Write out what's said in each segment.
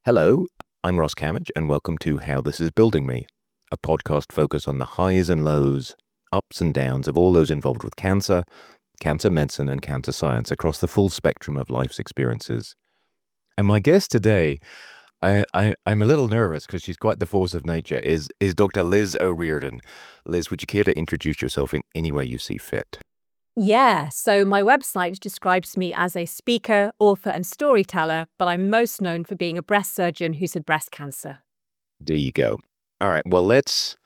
Hello, I'm Ross Cammage, and welcome to How This Is Building Me, a podcast focused on the highs and lows, ups and downs of all those involved with cancer, cancer medicine, and cancer science across the full spectrum of life's experiences. And my guest today, I'm a little nervous because she's quite the force of nature, is Dr. Liz O'Riordan. Liz, would you care to introduce yourself in any way you see fit? Yeah, so my website describes me as a speaker, author, and storyteller, but I'm most known for being a breast surgeon who's had breast cancer. There you go. All right. Well, let's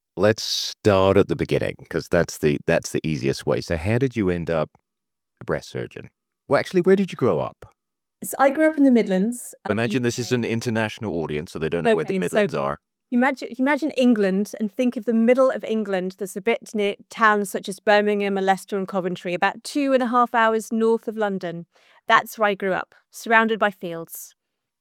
start at the beginning because that's the easiest way. So, how did you end up a breast surgeon? Well, actually, where did you grow up? So I grew up in the Midlands. Imagine this is an international audience, so they don't know where the Okay, Midlands are. Imagine England and think of the middle of England. There's a bit near towns such as Birmingham and Leicester and Coventry, about 2.5 hours north of London. That's where I grew up, surrounded by fields.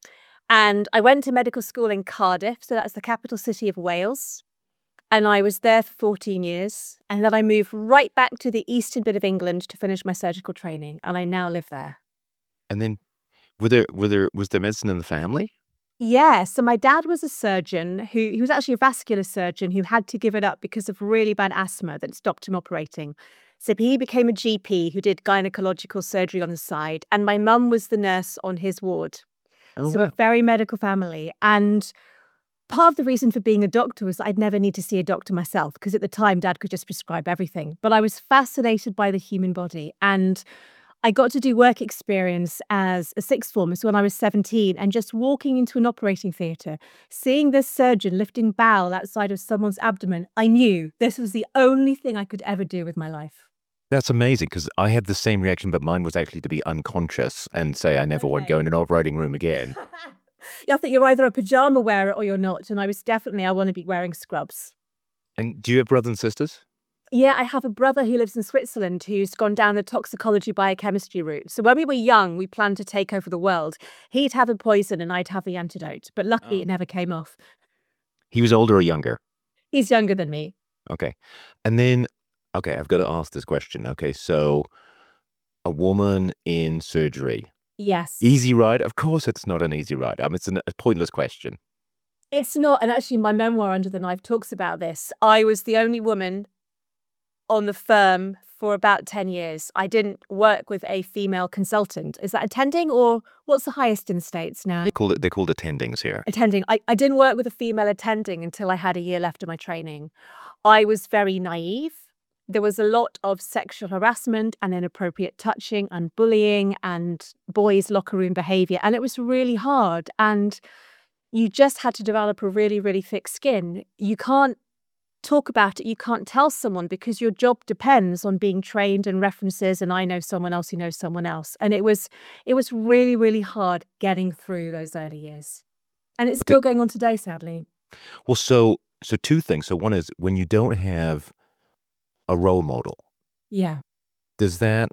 And I went to medical school in Cardiff, so that's the capital city of Wales. And I was there for 14 years. And then I moved right back to the eastern bit of England to finish my surgical training. And I now live there. And then, was there medicine in the family? Yeah, so my dad was a surgeon he was actually a vascular surgeon who had to give it up because of really bad asthma that stopped him operating. So he became a GP who did gynecological surgery on the side. And my mum was the nurse on his ward. Oh, So wow. a very medical family. And part of the reason for being a doctor was I'd never need to see a doctor myself because at the time Dad could just prescribe everything. But I was fascinated by the human body, and I got to do work experience as a sixth former, so when I was 17, and just walking into an operating theatre, seeing this surgeon lifting bowel outside of someone's abdomen, I knew this was the only thing I could ever do with my life. That's amazing because I had the same reaction, but mine was actually to be unconscious and say I never would go Okay. in an operating room again. I think you're either a pajama wearer or you're not, and I want to be wearing scrubs. And do you have brothers and sisters? Yeah, I have a brother who lives in Switzerland who's gone down the toxicology biochemistry route. So when we were young, we planned to take over the world. He'd have a poison and I'd have the antidote, but luckily it never came off. He was older or younger? He's younger than me. Okay. And then, okay, I've got to ask this question. Okay, so a woman in surgery. Yes. Easy ride? Of course it's not an easy ride. It's a pointless question. It's not, and actually my memoir, Under the Knife, talks about this. I was the only woman on the firm for about 10 years. I didn't work with a female consultant. Is that attending, or what's the highest in the States now? They're called attendings here. Attending. I didn't work with a female attending until I had a year left of my training. I was very naive. There was a lot of sexual harassment and inappropriate touching and bullying and boys' locker room behavior. And it was really hard. And you just had to develop a really, really thick skin. You can't talk about it. You can't tell someone because your job depends on being trained and references. And I know someone else who knows someone else. And it was really, really hard getting through those early years. And it's still going on today, sadly. Well, so two things. So one is when you don't have a role model. Yeah. Does that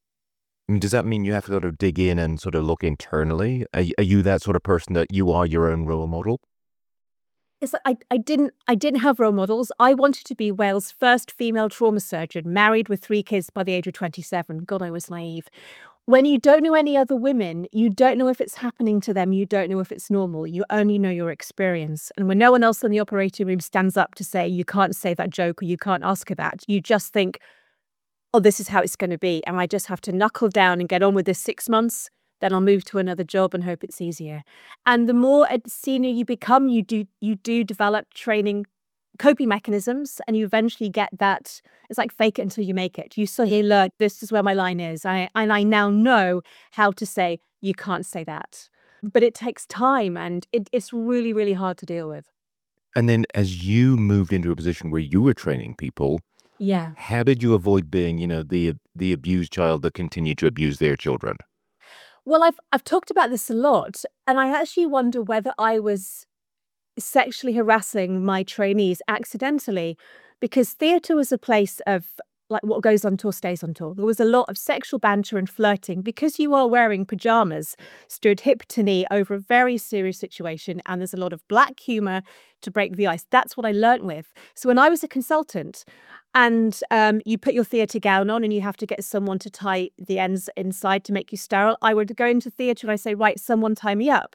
mean you have to sort of dig in and sort of look internally? Are you that sort of person that you are your own role model? It's like I didn't have role models. I wanted to be Wales' first female trauma surgeon, married with 3 kids by the age of 27. God, I was naive. When you don't know any other women, you don't know if it's happening to them. You don't know if it's normal. You only know your experience. And when no one else in the operating room stands up to say, you can't say that joke or you can't ask her that, you just think, oh, this is how it's going to be. And I just have to knuckle down and get on with this 6 months. Then I'll move to another job and hope it's easier. And the more senior you become, you do develop training coping mechanisms, and you eventually get that. It's like fake it until you make it. You suddenly learn, this is where my line is. And I now know how to say, you can't say that. But it takes time, and it's really, really hard to deal with. And then as you moved into a position where you were training people, Yeah. how did you avoid being, the abused child that continued to abuse their children? Well, I've talked about this a lot, and I actually wonder whether I was sexually harassing my trainees accidentally, because theatre was a place of like what goes on tour stays on tour. There was a lot of sexual banter and flirting because you are wearing pajamas, stood hip to knee over a very serious situation, and there's a lot of black humour to break the ice. That's what I learnt with. So when I was a consultant, and you put your theatre gown on and you have to get someone to tie the ends inside to make you sterile, I would go into theatre and I say, right, someone tie me up.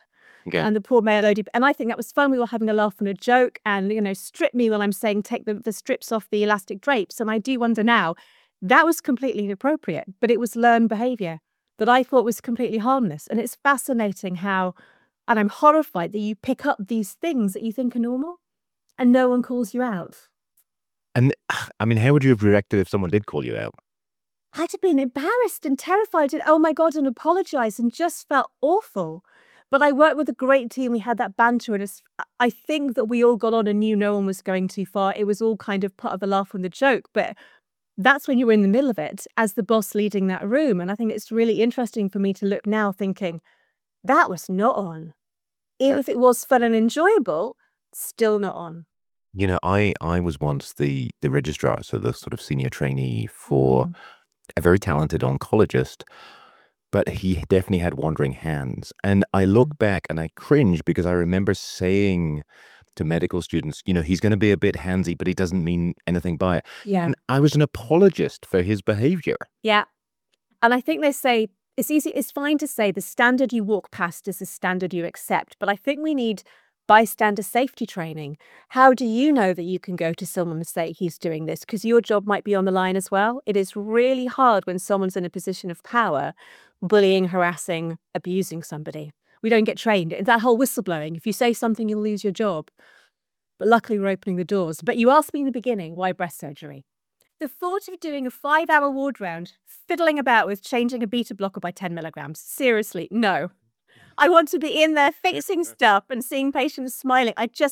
Okay. and the poor male ODP. And I think that was fun. We were having a laugh and a joke and, strip me while I'm saying take the strips off the elastic drapes. And I do wonder now, that was completely inappropriate, but it was learned behavior that I thought was completely harmless. And it's fascinating how, and I'm horrified that you pick up these things that you think are normal and no one calls you out. And I mean, how would you have reacted if someone did call you out? I'd have been embarrassed and terrified and, oh my God, and apologized and just felt awful. But I worked with a great team. We had that banter. And I think that we all got on and knew no one was going too far. It was all kind of part of the laugh and the joke. But that's when you're in the middle of it as the boss leading that room. And I think it's really interesting for me to look now thinking, that was not on. Even if it was fun and enjoyable, still not on. I was once the registrar, so the sort of senior trainee for a very talented oncologist, but he definitely had wandering hands. And I look back and I cringe because I remember saying to medical students, he's going to be a bit handsy, but he doesn't mean anything by it. Yeah. And I was an apologist for his behavior. Yeah. And I think they say it's fine to say the standard you walk past is the standard you accept. But I think we need bystander safety training. How do you know that you can go to someone and say he's doing this? Because your job might be on the line as well. It is really hard when someone's in a position of power, bullying, harassing, abusing somebody. We don't get trained. It's that whole whistleblowing. If you say something, you'll lose your job. But luckily, we're opening the doors. But you asked me in the beginning, why breast surgery? The thought of doing a 5-hour ward round, fiddling about with changing a beta blocker by 10 milligrams. Seriously, no. I want to be in there fixing stuff and seeing patients smiling.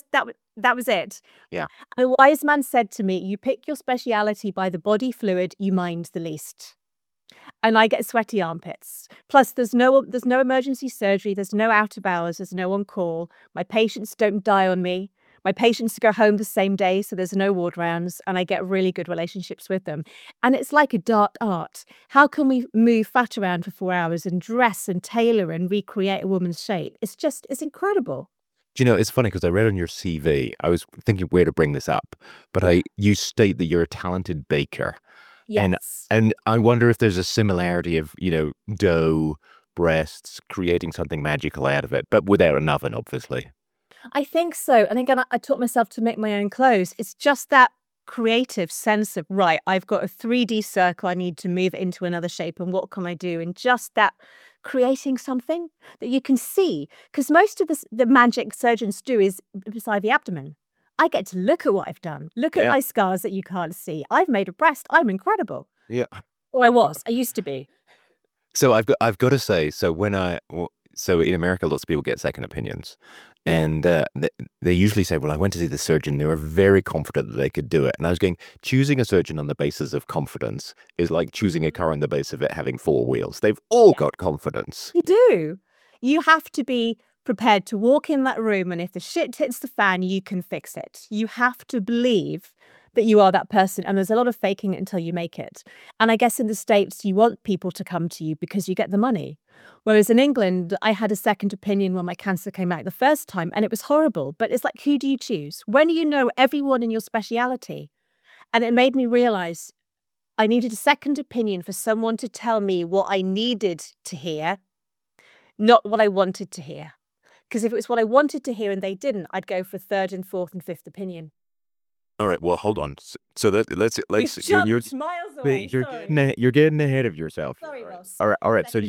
That was it. Yeah. A wise man said to me, you pick your speciality by the body fluid you mind the least. And I get sweaty armpits. Plus, there's no emergency surgery. There's no out of hours. There's no on call. My patients don't die on me. My patients go home the same day, so there's no ward rounds, and I get really good relationships with them. And it's like a dark art. How can we move fat around for 4 hours and dress and tailor and recreate a woman's shape? It's incredible. Do you know, it's funny because I read on your CV, I was thinking where to bring this up, but you state that you're a talented baker. Yes. And I wonder if there's a similarity of, dough, breasts, creating something magical out of it, but without an oven, obviously. I think so. And again, I taught myself to make my own clothes. It's just that creative sense of, right, I've got a 3D circle, I need to move it into another shape, and what can I do? And just that creating something that you can see. Because most of the magic surgeons do is beside the abdomen. I get to look at what I've done. Look at my scars that you can't see. I've made a breast. I'm incredible. Yeah. Or I used to be. So I've got to say, so in America, lots of people get second opinions. And they usually say, well, I went to see the surgeon. They were very confident that they could do it. And I was going, choosing a surgeon on the basis of confidence is like choosing a car on the basis of it having 4 wheels. They've all got confidence. You do. You have to be prepared to walk in that room, and if the shit hits the fan, you can fix it. You have to believe that you are that person. And there's a lot of faking it until you make it. And I guess in the States, you want people to come to you because you get the money. Whereas in England, I had a second opinion when my cancer came out the first time, and it was horrible. But it's like, who do you choose? When you know everyone in your speciality? And it made me realize I needed a second opinion for someone to tell me what I needed to hear, not what I wanted to hear. Because if it was what I wanted to hear and they didn't, I'd go for third and fourth and fifth opinion. All right. Well, hold on. So let's You're miles away. You're getting ahead of yourself. Sorry, Ross. All right. So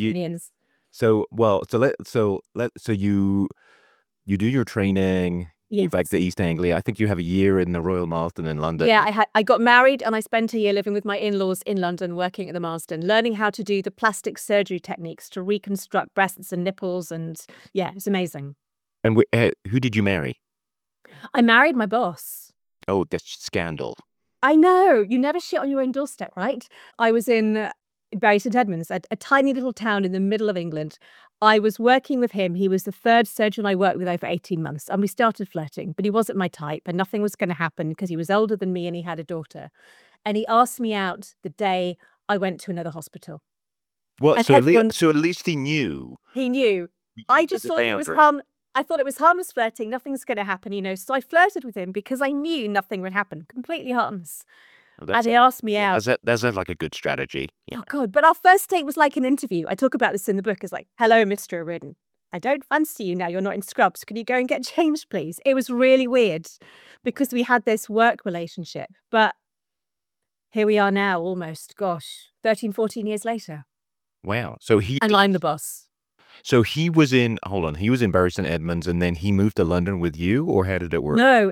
you do your training. Yes. Back to East Anglia. I think you have a year in the Royal Marsden in London. Yeah, I got married and I spent a year living with my in-laws in London, working at the Marsden, learning how to do the plastic surgery techniques to reconstruct breasts and nipples, and yeah, it's amazing. And who did you marry? I married my boss. Oh, that's scandal. I know. You never shit on your own doorstep, right? I was in Bury St Edmunds, a tiny little town in the middle of England. I was working with him. He was the third surgeon I worked with over 18 months. And we started flirting, but he wasn't my type and nothing was going to happen because he was older than me and he had a daughter. And he asked me out the day I went to another hospital. Well, so at least he knew. He knew. I just thought it was I thought it was harmless flirting. Nothing's going to happen, So I flirted with him because I knew nothing would happen. Completely harmless. And he asked me out. That's like a good strategy. Yeah. Oh, God. But our first date was like an interview. I talk about this in the book. It's like, hello, Mr. O'Riordan. I don't fancy you now. You're not in scrubs. Can you go and get changed, please? It was really weird because we had this work relationship. But here we are now, almost, 13, 14 years later. Wow. So he And I'm the boss. he was in he was in Bury St Edmunds and then he moved to London with you, or how did it work? No,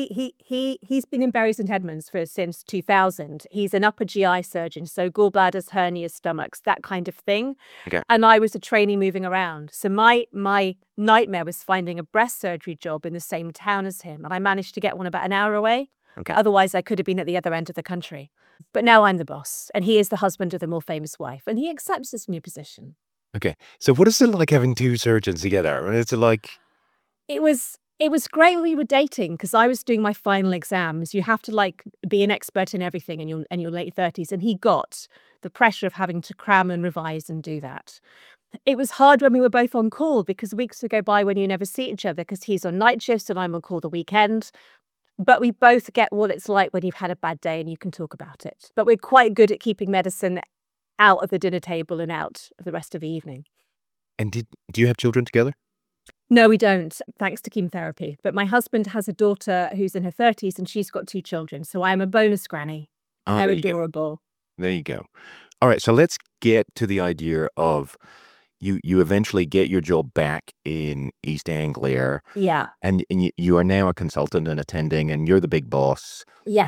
he's been in Bury St Edmunds since 2000. He's an upper GI surgeon, so gallbladders, hernias, stomachs, that kind of thing. Okay. And I was a trainee moving around. So my nightmare was finding a breast surgery job in the same town as him, and I managed to get one about an hour away. Okay. Otherwise, I could have been at the other end of the country. But now I'm the boss, and he is the husband of the more famous wife, and he accepts this new position. Okay. So what is it like having two surgeons together? I mean, it's like... It was great when we were dating because I was doing my final exams. You have to like be an expert in everything in your late 30s, and he got the pressure of having to cram and revise and do that. It was hard when we were both on call because weeks would go by when you never see each other because he's on night shifts and I'm on call the weekend. But we both get what it's like when you've had a bad day and you can talk about it. But we're quite good at keeping medicine out of the dinner table and out of the rest of the evening. And do you have children together? No, we don't, thanks to chemotherapy. But my husband has a daughter who's in her 30s and she's got 2 children. So I am a bonus granny. How adorable. There you go. All right. So let's get to the idea of you eventually get your job back in East Anglia. Yeah. And you are now a consultant and attending, and you're the big boss Yes.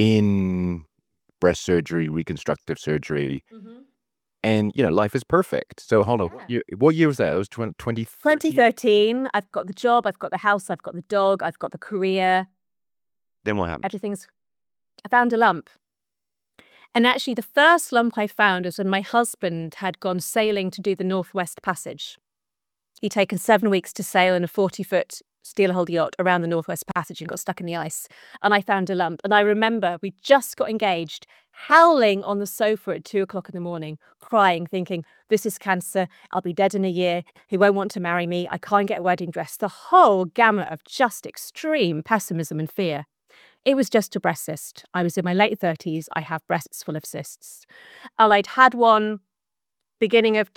in breast surgery, reconstructive surgery. Mm-hmm. And, life is perfect. So hold on. Yeah. What year was that? It was 2013? 2013. I've got the job, I've got the house, I've got the dog, I've got the career. Then what happened? I found a lump. And actually, the first lump I found was when my husband had gone sailing to do the Northwest Passage. He'd taken 7 weeks to sail in a 40-foot steel-hulled yacht around the Northwest Passage and got stuck in the ice. And I found a lump. And I remember we just got engaged, howling on the sofa at 2:00 in the morning, crying, thinking, this is cancer. I'll be dead in a year. He won't want to marry me. I can't get a wedding dress. The whole gamut of just extreme pessimism and fear. It was just a breast cyst. I was in my late 30s. I have breasts full of cysts. And I'd had one beginning of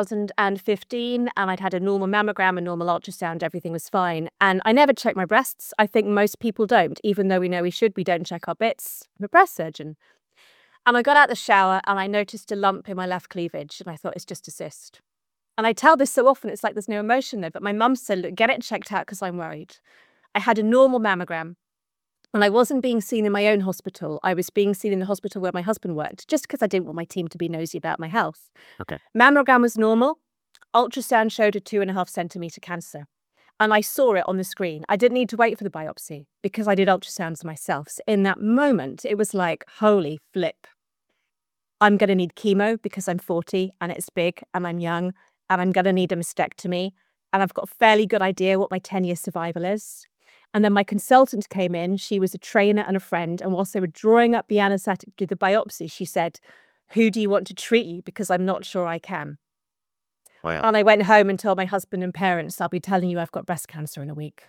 2015, and I'd had a normal mammogram, a normal ultrasound. Everything was fine. And I never checked my breasts. I think most people don't. Even though we know we should, we don't check our bits. I'm a breast surgeon. And I got out the shower and I noticed a lump in my left cleavage. And I thought, it's just a cyst. And I tell this so often, it's like there's no emotion there. But my mum said, look, get it checked out because I'm worried. I had a normal mammogram. And I wasn't being seen in my own hospital. I was being seen in the hospital where my husband worked, just because I didn't want my team to be nosy about my health. Okay. Mammogram was normal. Ultrasound showed a 2.5 centimetre cancer. And I saw it on the screen. I didn't need to wait for the biopsy because I did ultrasounds myself. So in that moment, it was like, holy flip. I'm going to need chemo because I'm 40 and it's big and I'm young and I'm going to need a mastectomy. And I've got a fairly good idea what my 10-year survival is. And then my consultant came in. She was a trainer and a friend. And whilst they were drawing up the anaesthetic to do the biopsy, she said, who do you want to treat you? Because I'm not sure I can. Wow. And I went home and told my husband and parents, I'll be telling you I've got breast cancer in a week.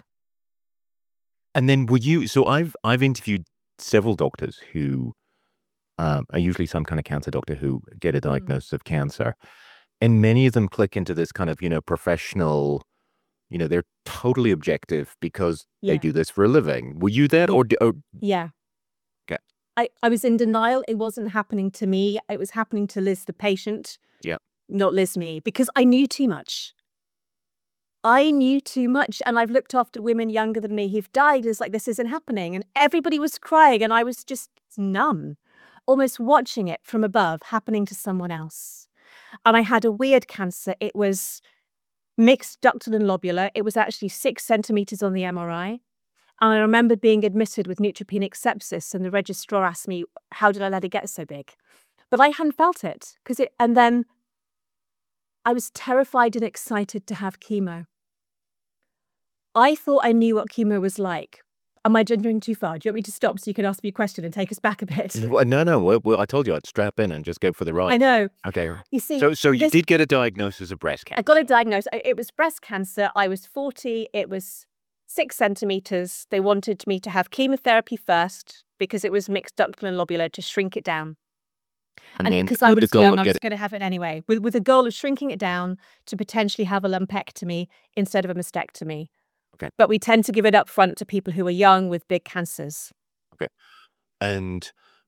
And then so I've interviewed several doctors who are usually some kind of cancer doctor who get a diagnosis of cancer. And many of them click into this kind of, professional... they're totally objective because they do this for a living. Were you that or... Yeah. Okay. I was in denial. It wasn't happening to me. It was happening to Liz, the patient. Yeah. Not Liz, me, because I knew too much. And I've looked after women younger than me who've died. It's like, this isn't happening. And everybody was crying and I was just numb, almost watching it from above happening to someone else. And I had a weird cancer. It was mixed ductal and lobular. It was actually 6 centimetres on the MRI. And I remember being admitted with neutropenic sepsis and the registrar asked me, how did I let it get so big? But I hadn't felt it. And then I was terrified and excited to have chemo. I thought I knew what chemo was like. Am I gendering too far? Do you want me to stop so you can ask me a question and take us back a bit? No. Well, I told you I'd strap in and just go for the ride. I know. Okay. You see, so you did get a diagnosis of breast cancer. I got a diagnosis. It was breast cancer. I was 40. It was 6 centimetres. They wanted me to have chemotherapy first because it was mixed ductal and lobular to shrink it down. And And then because I with would the goal assumed of I was getting, going to have it anyway, with the goal of shrinking it down to potentially have a lumpectomy instead of a mastectomy. Okay. But we tend to give it up front to people who are young with big cancers. and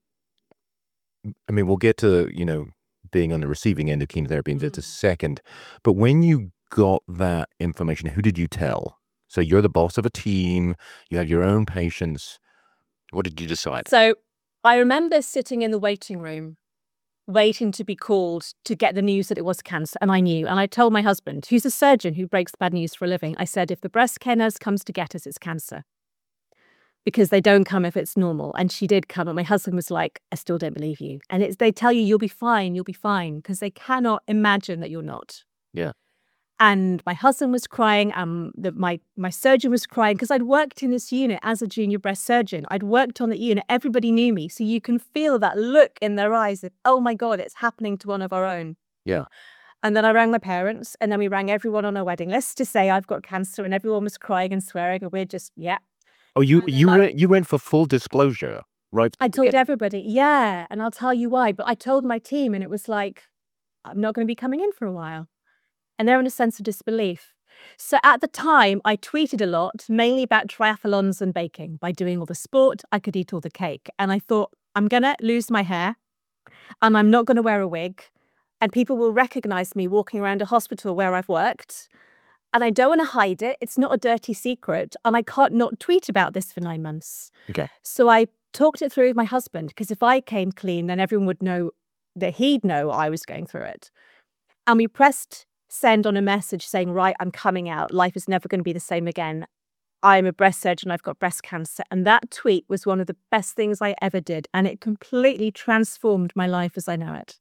I mean, we'll get to, being on the receiving end of chemotherapy in just a second. But when you got that information, who did you tell? So you're the boss of a team, you have your own patients. What did you decide? So I remember sitting in the waiting room, waiting to be called to get the news that it was cancer. And I knew. And I told my husband, who's a surgeon who breaks bad news for a living, I said, if the breast care nurse comes to get us, it's cancer. Because they don't come if it's normal. And she did come. And my husband was like, I still don't believe you. And they tell you, you'll be fine, because they cannot imagine that you're not. Yeah. And my husband was crying. My surgeon was crying because I'd worked in this unit as a junior breast surgeon. I'd worked on the unit. Everybody knew me. So you can feel that look in their eyes of, oh my God, it's happening to one of our own. Yeah. And then I rang my parents, and then we rang everyone on our wedding list to say I've got cancer, and everyone was crying and swearing, and we're just, yeah. Oh, you went for full disclosure, right? I told everybody, yeah, and I'll tell you why. But I told my team, and it was like, I'm not going to be coming in for a while. And they're in a sense of disbelief. So at the time, I tweeted a lot, mainly about triathlons and baking. By doing all the sport, I could eat all the cake. And I thought, I'm going to lose my hair, and I'm not going to wear a wig, and people will recognize me walking around a hospital where I've worked. And I don't want to hide it. It's not a dirty secret. And I can't not tweet about this for 9 months. Okay. So I talked it through with my husband, because if I came clean, then everyone would know that he'd know I was going through it. And we pressed send on a message saying, right, I'm coming out. Life is never going to be the same again. I'm a breast surgeon. I've got breast cancer. And that tweet was one of the best things I ever did. And it completely transformed my life as I know it.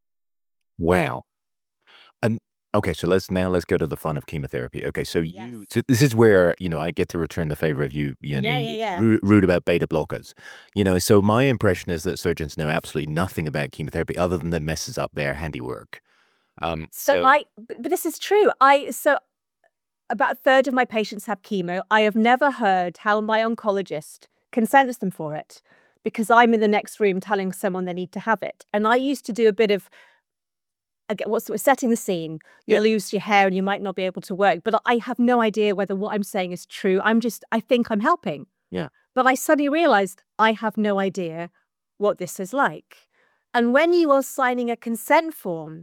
Wow. And okay, so let's go to the fun of chemotherapy. Okay, so Yes. so this is where, I get to return the favor of you, Yeah. rude about beta blockers. So my impression is that surgeons know absolutely nothing about chemotherapy other than that messes up their handiwork. But this is true. So about a third of my patients have chemo. I have never heard how my oncologist can sentence them for it, because I'm in the next room telling someone they need to have it. And I used to do a bit of, setting the scene. Yeah. You lose your hair and you might not be able to work. But I have no idea whether what I'm saying is true. I think I'm helping. Yeah. But I suddenly realized I have no idea what this is like. And when you are signing a consent form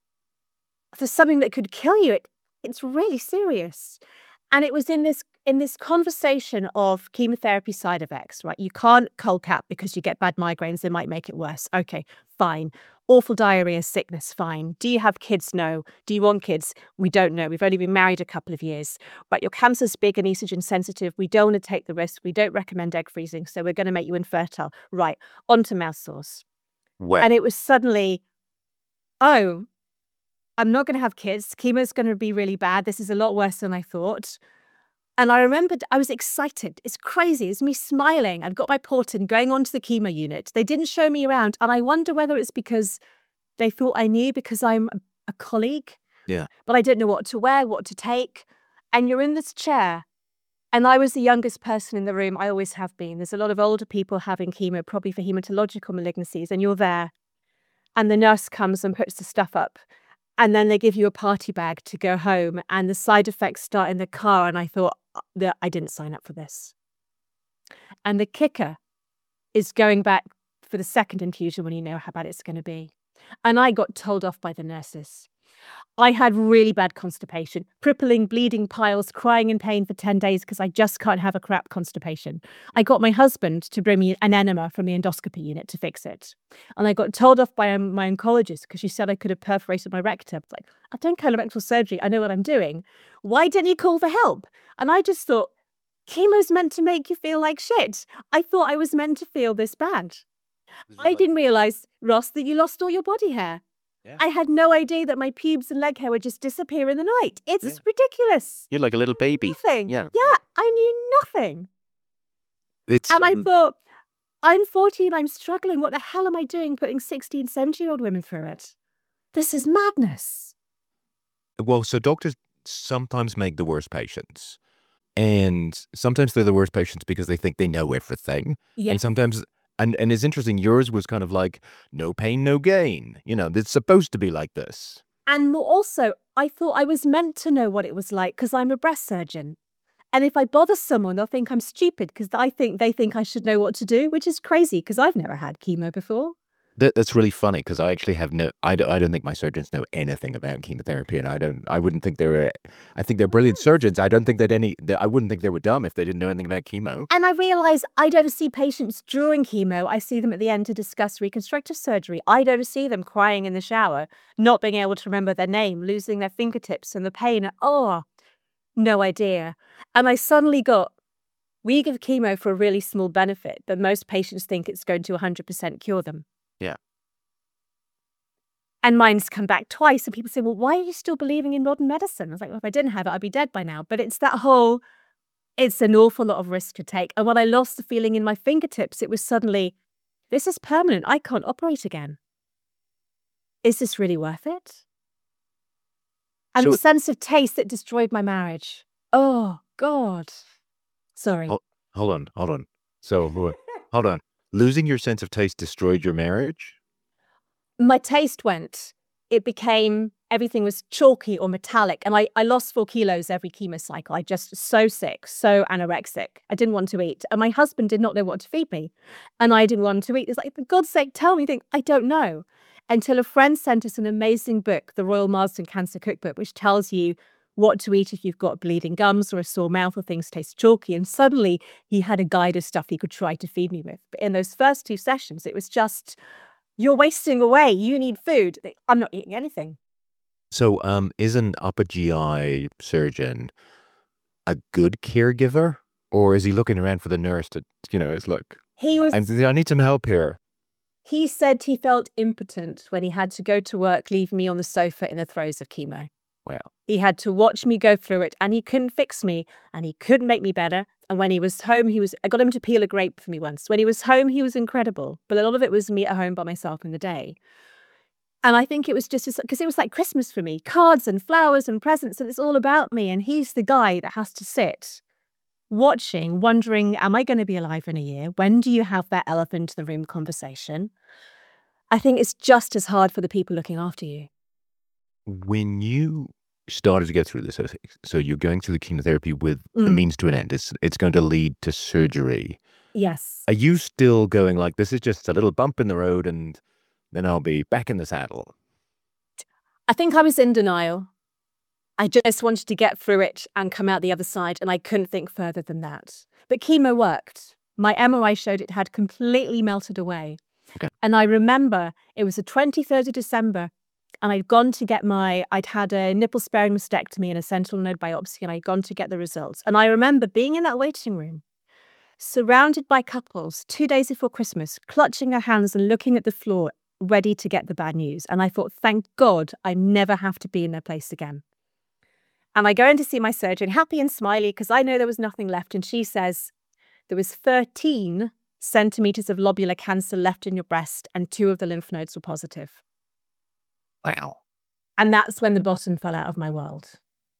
for something that could kill you, it's really serious. And it was in this conversation of chemotherapy side effects, right? You can't cold cap because you get bad migraines. They might make it worse. Okay, fine. Awful diarrhea, sickness, fine. Do you have kids? No. Do you want kids? We don't know. We've only been married a couple of years. But your cancer's big and estrogen sensitive. We don't want to take the risk. We don't recommend egg freezing. So we're going to make you infertile. Right. On to mouth sores. Wow. And it was suddenly, oh, I'm not going to have kids. Chemo's going to be really bad. This is a lot worse than I thought. And I remembered I was excited. It's crazy. It's me smiling. I've got my port in, going onto the chemo unit. They didn't show me around. And I wonder whether it's because they thought I knew because I'm a colleague. Yeah. But I didn't know what to wear, what to take. And you're in this chair. And I was the youngest person in the room. I always have been. There's a lot of older people having chemo, probably for hematological malignancies. And you're there. And the nurse comes and puts the stuff up. And then they give you a party bag to go home, and the side effects start in the car. And I thought that I didn't sign up for this. And the kicker is going back for the second infusion when you know how bad it's going to be. And I got told off by the nurses. I had really bad constipation, crippling, bleeding piles, crying in pain for 10 days because I just can't have a crap constipation. I got my husband to bring me an enema from the endoscopy unit to fix it. And I got told off by my oncologist because she said I could have perforated my rectum. It's like, I've done colorectal surgery. I know what I'm doing. Why didn't you call for help? And I just thought, chemo's meant to make you feel like shit. I thought I was meant to feel this bad. I didn't realize, Ross, that you lost all your body hair. Yeah. I had no idea that my pubes and leg hair would just disappear in the night. It's ridiculous. You're like a little baby. Nothing. Yeah. Yeah, I knew nothing. It's And I thought, I'm 14, I'm struggling. What the hell am I doing putting 16, 17-year-old women through it? This is madness. well, so doctors sometimes make the worst patients. And sometimes they're the worst patients because they think they know everything. Yeah. And sometimes And it's interesting, yours was kind of like, no pain, no gain. It's supposed to be like this. And more also, I thought I was meant to know what it was like because I'm a breast surgeon. And if I bother someone, they'll think I'm stupid because they think I should know what to do, which is crazy because I've never had chemo before. That's really funny because I actually have I don't think my surgeons know anything about chemotherapy, and I wouldn't think I think they're brilliant surgeons. I don't think I wouldn't think they were dumb if they didn't know anything about chemo. And I realise I don't see patients during chemo. I see them at the end to discuss reconstructive surgery. I don't see them crying in the shower, not being able to remember their name, losing their fingertips and the pain. Oh, no idea. And I suddenly got, we give chemo for a really small benefit, but most patients think it's going to 100% cure them. Yeah. And mine's come back twice. And people say, well, why are you still believing in modern medicine? I was like, well, if I didn't have it, I'd be dead by now. But it's that whole, it's an awful lot of risk to take. And when I lost the feeling in my fingertips, it was suddenly, this is permanent. I can't operate again. Is this really worth it? And So- the sense of taste that destroyed my marriage. Oh, God. Sorry. Hold on. So, hold on. Losing your sense of taste destroyed your marriage? My taste went. It became, everything was chalky or metallic. And I lost 4 kilos every chemo cycle. I just so sick, so anorexic. I didn't want to eat. And my husband did not know what to feed me. And I didn't want to eat. It's like, for God's sake, tell me. I don't know. Until a friend sent us an amazing book, the Royal Marsden Cancer Cookbook, which tells you what to eat if you've got bleeding gums or a sore mouth or things taste chalky. And suddenly he had a guide of stuff he could try to feed me with. But in those first 2 sessions, it was just, you're wasting away. You need food. I'm not eating anything. So, is an upper GI surgeon a good caregiver, or is he looking around for the nurse to, it's look, I need some help here? He said he felt impotent when he had to go to work, leave me on the sofa in the throes of chemo. Well, He had to watch me go through it, and he couldn't fix me, and he couldn't make me better. And when he was home, I got him to peel a grape for me once. When he was home, he was incredible. But a lot of it was me at home by myself in the day. And I think it was just because it was like Christmas for me, cards and flowers and presents, and it's all about me. And he's the guy that has to sit watching, wondering, am I going to be alive in a year? When do you have that elephant in the room conversation? I think it's just as hard for the people looking after you. when you started to go through this, so you're going through the chemotherapy with the means to an end. It's going to lead to surgery. Yes. Are you still going like, this is just a little bump in the road and then I'll be back in the saddle? I think I was in denial. I just wanted to get through it and come out the other side, and I couldn't think further than that. But chemo worked. My MRI showed it had completely melted away. Okay. And I remember it was the 23rd of December, and I'd had a nipple-sparing mastectomy and a sentinel node biopsy, and I'd gone to get the results. And I remember being in that waiting room, surrounded by couples 2 days before Christmas, clutching their hands and looking at the floor, ready to get the bad news. And I thought, thank God I never have to be in their place again. And I go in to see my surgeon, happy and smiley, because I know there was nothing left. And she says, there was 13 centimeters of lobular cancer left in your breast, and 2 of the lymph nodes were positive. Wow. And that's when the bottom fell out of my world.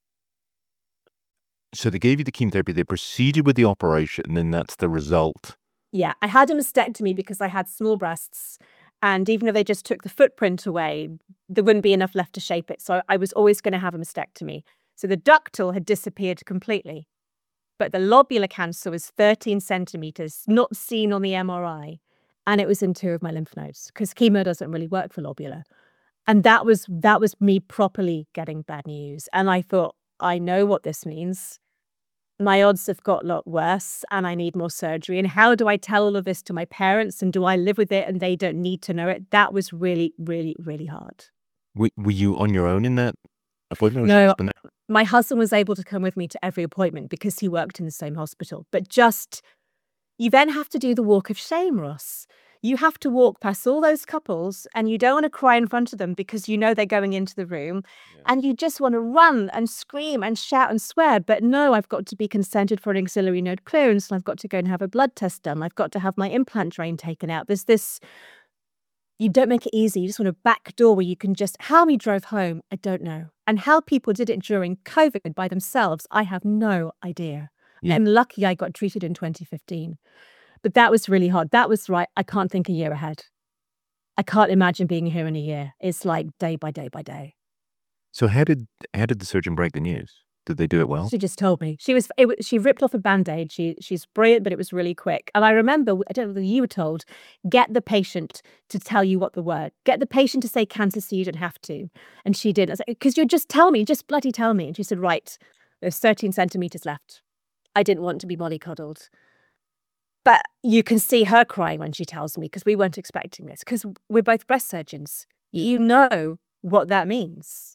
So they gave you the chemotherapy, they proceeded with the operation, and then that's the result. Yeah, I had a mastectomy because I had small breasts. And even if they just took the footprint away, there wouldn't be enough left to shape it. So I was always going to have a mastectomy. So the ductal had disappeared completely. But the lobular cancer was 13 centimeters, not seen on the MRI. And it was in 2 of my lymph nodes, because chemo doesn't really work for lobular. And that was me properly getting bad news. And I thought, I know what this means. My odds have got a lot worse, and I need more surgery. And how do I tell all of this to my parents? And do I live with it and they don't need to know it? That was really, really, really hard. Were you on your own in that appointment? No, my husband was able to come with me to every appointment because he worked in the same hospital. But you then have to do the walk of shame, Ross. You have to walk past all those couples, and you don't want to cry in front of them because you know they're going into the room. Yeah. And you just want to run and scream and shout and swear. But no, I've got to be consented for an axillary node clearance, and I've got to go and have a blood test done. I've got to have my implant drain taken out. There's this, you don't make it easy. You just want a back door where you can just, how we drove home, I don't know. And how people did it during COVID by themselves, I have no idea. Yeah. I'm lucky I got treated in 2015. But that was really hard. That was right. I can't think a year ahead. I can't imagine being here in a year. It's like day by day by day. So how did the surgeon break the news? Did they do it well? She just told me. She ripped off a Band-Aid. She's brilliant, but it was really quick. And I remember, I don't know whether you were told, get the patient to tell you what the word. Get the patient to say cancer so you don't have to. And she did. I was like, because you just tell me, just bloody tell me. And she said, right, there's 13 centimeters left. I didn't want to be mollycoddled. But you can see her crying when she tells me, because we weren't expecting this, because we're both breast surgeons. You know what that means.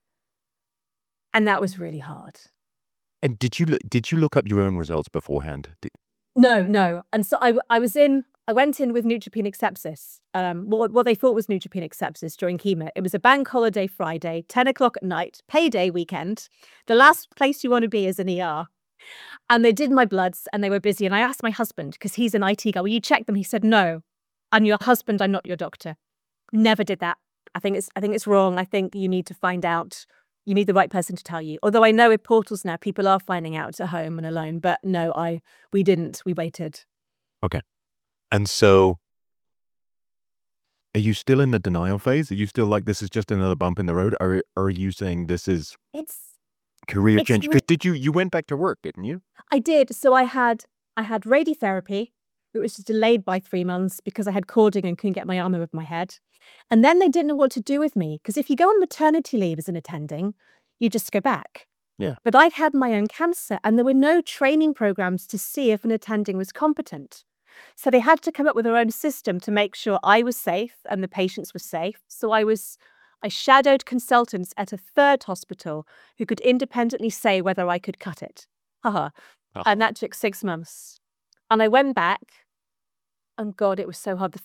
And that was really hard. And did you look up your own results beforehand? No. And so I went in with neutropenic sepsis. What they thought was neutropenic sepsis during chemo. It was a bank holiday Friday, 10 o'clock at night, payday weekend. The last place you want to be is an ER. And they did my bloods and they were busy. And I asked my husband, because he's an IT guy, will you check them? He said, no, I'm your husband. I'm not your doctor. Never did that. I think it's wrong. I think you need to find out. You need the right person to tell you. Although I know with portals now, people are finding out at home and alone. But no, we didn't. We waited. Okay. And so are you still in the denial phase? Are you still like, this is just another bump in the road? Or are you saying this is career change? Because you went back to work, didn't you? I did. So I had radiotherapy. It was just delayed by 3 months because I had cording and couldn't get my arm above my head. And then they didn't know what to do with me, because if you go on maternity leave as an attending, you just go back. Yeah. But I'd had my own cancer and there were no training programs to see if an attending was competent. So they had to come up with their own system to make sure I was safe and the patients were safe. So I shadowed consultants at a third hospital who could independently say whether I could cut it. And that took 6 months. And I went back, and God, it was so hard.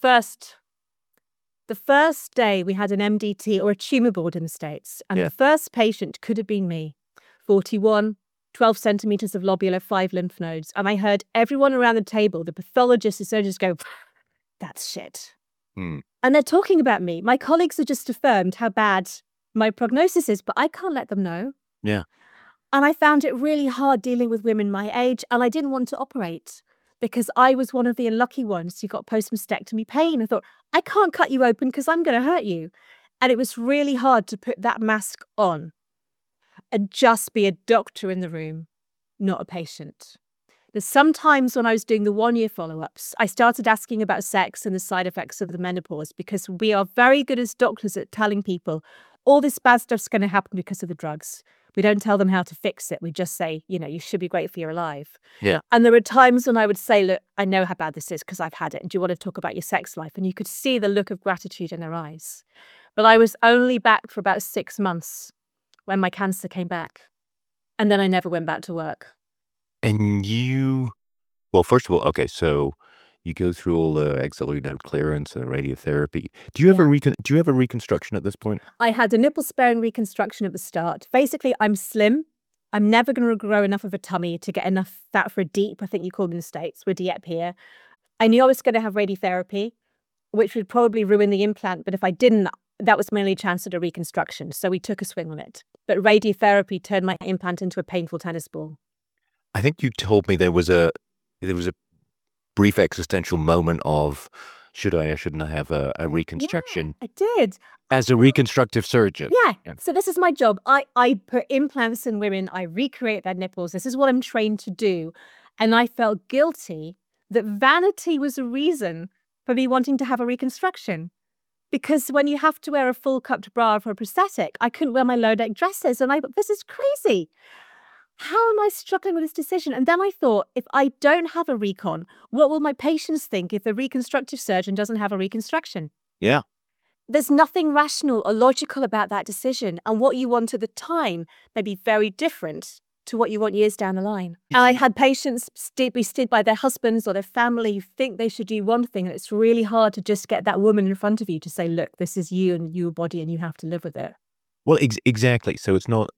The first day we had an MDT or a tumor board in the States, and the first patient could have been me. 41, 12 centimeters of lobular, 5 lymph nodes. And I heard everyone around the table, the pathologists, the surgeons go, that's shit. And they're talking about me. My colleagues have just affirmed how bad my prognosis is, but I can't let them know. Yeah. And I found it really hard dealing with women my age, and I didn't want to operate because I was one of the unlucky ones who got post-mastectomy pain. I thought, I can't cut you open because I'm going to hurt you. And it was really hard to put that mask on and just be a doctor in the room, not a patient. There's sometimes when I was doing the 1-year follow-ups, I started asking about sex and the side effects of the menopause, because we are very good as doctors at telling people all this bad stuff's going to happen because of the drugs. We don't tell them how to fix it. We just say, you should be grateful you're alive. Yeah. And there were times when I would say, look, I know how bad this is because I've had it. And do you want to talk about your sex life? And you could see the look of gratitude in their eyes. But I was only back for about 6 months when my cancer came back. And then I never went back to work. And well, first of all, okay, so you go through all the axillary node clearance and radiotherapy. Do you have a reconstruction at this point? I had a nipple-sparing reconstruction at the start. Basically, I'm slim. I'm never going to grow enough of a tummy to get enough fat for a DEEP, I think you call them in the States. We're DIEP here. I knew I was going to have radiotherapy, which would probably ruin the implant. But if I didn't, that was my only chance at a reconstruction. So we took a swing on it. But radiotherapy turned my implant into a painful tennis ball. I think you told me there was a brief existential moment of, should I or shouldn't I have a reconstruction? Yeah, I did. As a reconstructive surgeon. Yeah. So this is my job. I put implants in women. I recreate their nipples. This is what I'm trained to do. And I felt guilty that vanity was a reason for me wanting to have a reconstruction. Because when you have to wear a full cupped bra for a prosthetic, I couldn't wear my low neck dresses. And I thought, this is crazy. How am I struggling with this decision? And then I thought, if I don't have a recon, what will my patients think if the reconstructive surgeon doesn't have a reconstruction? Yeah. There's nothing rational or logical about that decision. And what you want at the time may be very different to what you want years down the line. And I had patients be stood by their husbands or their family who think they should do one thing. And it's really hard to just get that woman in front of you to say, look, this is you and your body and you have to live with it. Well, exactly. So it's not,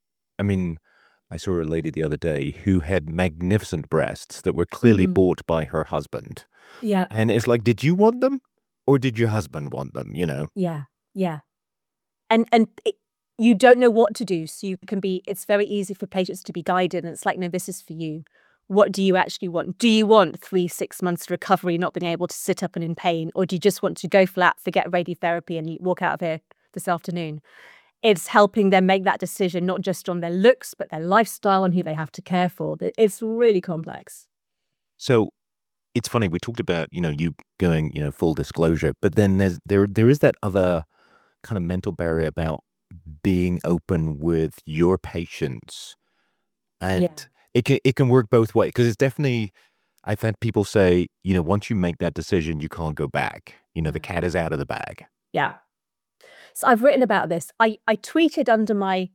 I saw a lady the other day who had magnificent breasts that were clearly bought by her husband. Yeah. And it's like, did you want them or did your husband want them, Yeah. And you don't know what to do. So it's very easy for patients to be guided. And it's like, no, this is for you. what do you actually want? Do you want 3-6 months recovery, not being able to sit up and in pain? Or do you just want to go flat, forget radiotherapy and you walk out of here this afternoon? It's helping them make that decision, not just on their looks, but their lifestyle and who they have to care for. It's really complex. So it's funny, we talked about, you going, full disclosure, but then there is that other kind of mental barrier about being open with your patients. And it can work both ways, because it's definitely, I've had people say, once you make that decision, you can't go back. The cat is out of the bag. Yeah. So I've written about this. I tweeted under my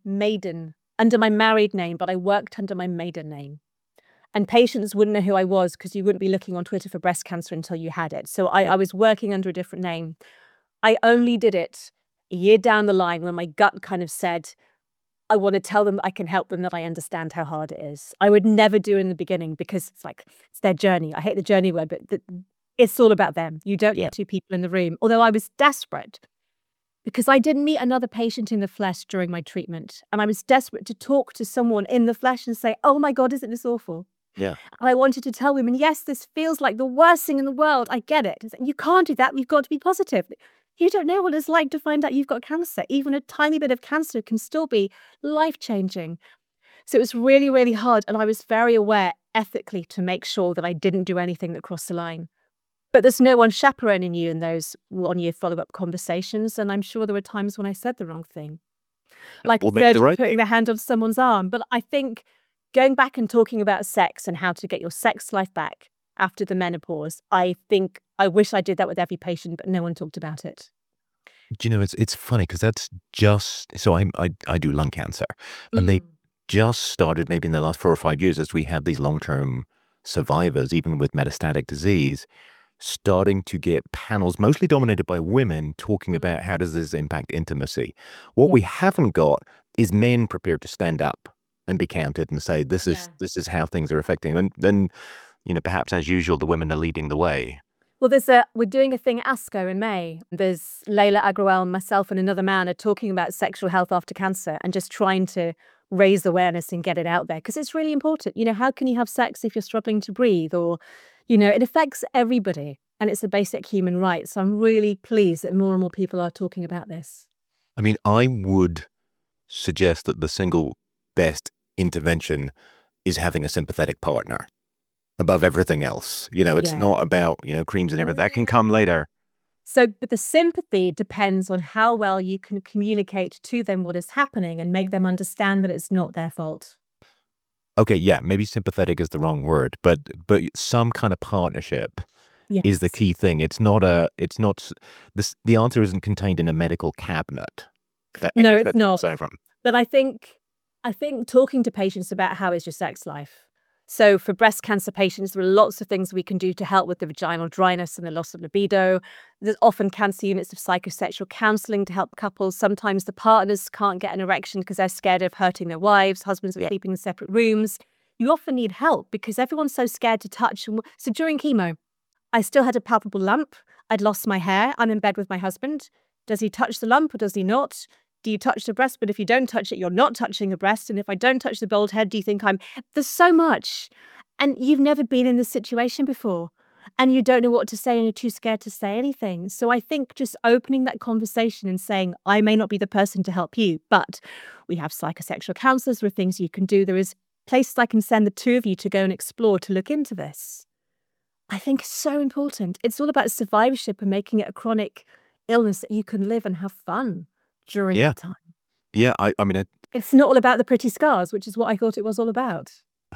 married name, but I worked under my maiden name. And patients wouldn't know who I was because you wouldn't be looking on Twitter for breast cancer until you had it. So I was working under a different name. I only did it a year down the line when my gut kind of said, I want to tell them that I can help them, that I understand how hard it is. I would never do in the beginning because it's their journey. I hate the journey word, but it's all about them. You don't need two people in the room. Although I was desperate because I didn't meet another patient in the flesh during my treatment. And I was desperate to talk to someone in the flesh and say, oh my God, isn't this awful? Yeah. And I wanted to tell women, yes, this feels like the worst thing in the world. I get it. You can't do that. You've got to be positive. You don't know what it's like to find out you've got cancer. Even a tiny bit of cancer can still be life-changing. So it was really, really hard. And I was very aware ethically to make sure that I didn't do anything that crossed the line. But there's no one chaperoning you in those one-year follow-up conversations. And I'm sure there were times when I said the wrong thing. Like putting their hand on someone's arm. But I think going back and talking about sex and how to get your sex life back after the menopause, I wish I did that with every patient, but no one talked about it. Do you know, it's funny because that's just, so I do lung cancer, and they just started maybe in the last 4 or 5 years, as we have these long-term survivors, even with metastatic disease, starting to get panels, mostly dominated by women, talking about how does this impact intimacy. What we haven't got is men prepared to stand up and be counted and say, this is how things are affecting. And then, perhaps as usual, the women are leading the way. Well, we're doing a thing at ASCO in May. There's Layla Agrawal, myself and another man are talking about sexual health after cancer and just trying to raise awareness and get it out there because it's really important. How can you have sex if you're struggling to breathe? Or, it affects everybody and it's a basic human right. So I'm really pleased that more and more people are talking about this. I mean, I would suggest that the single best intervention is having a sympathetic partner above everything else. It's not about, creams and everything. That can come later. So, but the sympathy depends on how well you can communicate to them what is happening and make them understand that it's not their fault. Okay, yeah, maybe sympathetic is the wrong word, but some kind of partnership is the key thing. The answer isn't contained in a medical cabinet. No, it's not. But I think talking to patients about how is your sex life. So for breast cancer patients, there are lots of things we can do to help with the vaginal dryness and the loss of libido. There's often cancer units of psychosexual counselling to help couples. Sometimes the partners can't get an erection because they're scared of hurting their wives. Husbands are sleeping in separate rooms. You often need help because everyone's so scared to touch. So during chemo, I still had a palpable lump. I'd lost my hair. I'm in bed with my husband. Does he touch the lump or does he not? Do you touch the breast? But if you don't touch it, you're not touching the breast. And if I don't touch the bald head, do you think there's so much. And you've never been in this situation before. And you don't know what to say and you're too scared to say anything. So I think just opening that conversation and saying, I may not be the person to help you, but we have psychosexual counsellors, there are things you can do. There is places I can send the two of you to go and explore to look into this. I think it's so important. It's all about survivorship and making it a chronic illness that you can live and have fun during that time. Yeah, I mean... It's not all about the pretty scars, which is what I thought it was all about.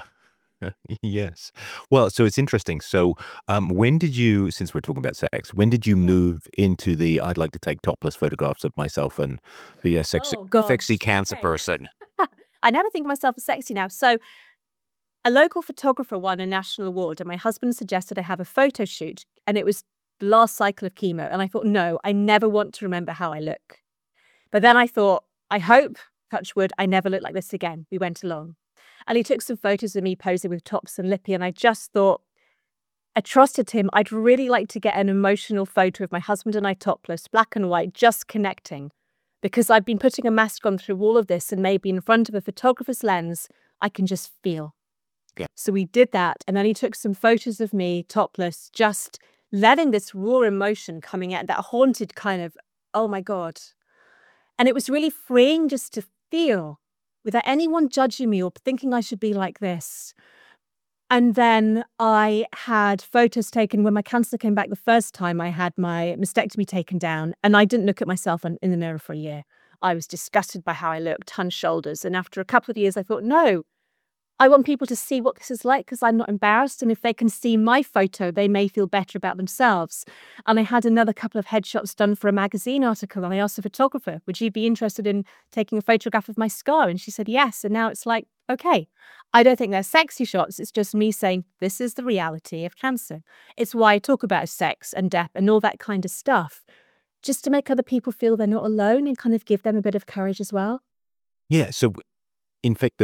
Yes. Well, so it's interesting. So when did you, since we're talking about sex, when did you move into I'd like to take topless photographs of myself and be a sexy cancer person? I never think of myself as sexy now. So a local photographer won a national award and my husband suggested I have a photo shoot and it was the last cycle of chemo. And I thought, no, I never want to remember how I look. But then I thought, I hope, touch wood, I never look like this again. We went along. And he took some photos of me posing with tops and lippy. And I just thought, I trusted him. I'd really like to get an emotional photo of my husband and I topless, black and white, just connecting. Because I've been putting a mask on through all of this and maybe in front of a photographer's lens, I can just feel. Yeah. So we did that. And then he took some photos of me topless, just letting this raw emotion coming out, that haunted kind of, oh my God. And it was really freeing just to feel without anyone judging me or thinking I should be like this. And then I had photos taken when my cancer came back the first time. I had my mastectomy taken down, and I didn't look at myself in the mirror for a year. I was disgusted by how I looked, hunched shoulders. And after a couple of years, I thought, no, I want people to see what this is like because I'm not embarrassed. And if they can see my photo, they may feel better about themselves. And I had another couple of headshots done for a magazine article. And I asked the photographer, would you be interested in taking a photograph of my scar? And she said, yes. And now it's like, okay, I don't think they're sexy shots. It's just me saying, this is the reality of cancer. It's why I talk about sex and death and all that kind of stuff, just to make other people feel they're not alone and kind of give them a bit of courage as well. Yeah. So, in fact,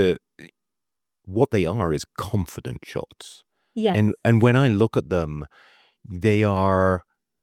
what they are is confident shots. Yeah. And when I look at them, they are,